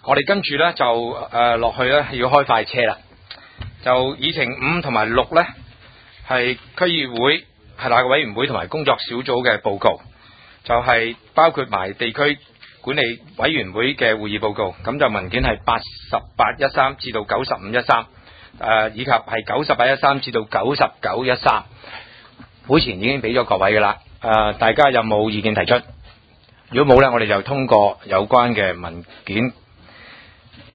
我哋跟住咧就落去咧要開快車啦。就議程5同埋6咧係區議會係立法委員會同埋工作小組嘅報告，就係包括埋地區管理委員會嘅會議報告。咁就文件係8813至到9513，以及係9813至到9913。會前已經俾咗各位噶啦，大家有冇意見提出？如果冇咧，我哋就通過有關嘅文件